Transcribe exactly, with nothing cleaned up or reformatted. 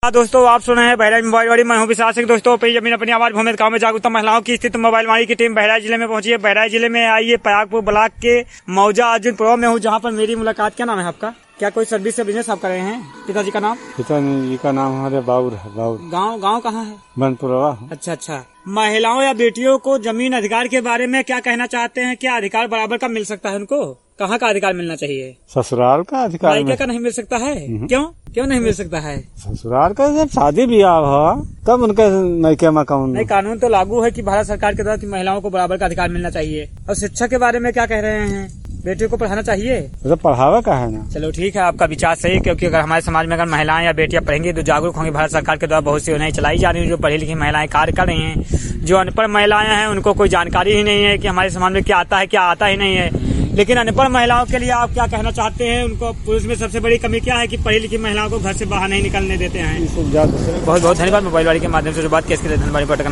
हाँ दोस्तों, आप सुन रहे हैं बहराइच मोबाइल वाली। मैं हूं विशाल सिंह। दोस्तों अपनी जमीन अपनी आवाज भूमि गांव में जागरूकता महिलाओं की स्थिति मोबाइल वाली की टीम बहराइच जिले में पहुंची है। बहराइच जिले में आई है परागपुर ब्लॉक के मौजा अर्जुनपुर में हूं, जहां पर मेरी मुलाकात। क्या नाम है आपका? क्या कोई सर्विस या बिजनेस आप कर रहे हैं? पिताजी का नाम? पिताजी का नाम हमारे बाबूर है। बाबूर गाँव गाँव कहाँ है? बनपुरवा। अच्छा अच्छा। महिलाओं या बेटियों को जमीन अधिकार के बारे में क्या कहना चाहते हैं? क्या अधिकार बराबर का मिल सकता है उनको? कहाँ का अधिकार मिलना चाहिए? ससुराल का अधिकार मायके का नहीं मिल सकता है? क्यों क्यों नहीं मिल सकता है? ससुराल का जब शादी ब्याह हो तब उनके मायके में कौन? नहीं, कानून तो लागू है कि भारत सरकार के द्वारा कि महिलाओं को बराबर का अधिकार मिलना चाहिए। और शिक्षा के बारे में क्या कह रहे हैं? बेटियों को पढ़ाना चाहिए? तो पढ़ावा का है ना। चलो ठीक है, आपका विचार सही है, क्योंकि अगर हमारे समाज में अगर महिलाएं या बेटियां पढ़ेंगी तो जागरूक होंगी। भारत सरकार के द्वारा बहुत सी योजनाएं चलाई जा रही हैं, जो पढ़ी लिखी महिलाएं कार्य कर रही हैं। जो अनपढ़ महिलाएं हैं उनको कोई जानकारी ही नहीं है कि हमारे समाज में क्या आता है क्या आता ही नहीं है। लेकिन अनपढ़ महिलाओं के लिए आप क्या कहना चाहते हैं? उनको पुरुष में सबसे बड़ी कमी क्या है कि पढ़ी लिखी महिलाओं को घर से बाहर नहीं निकलने देते हैं। बहुत बहुत बहुत धन्यवाद। मोबाइल वाली के माध्यम से जो बात की इसके लिए धन्यवाद।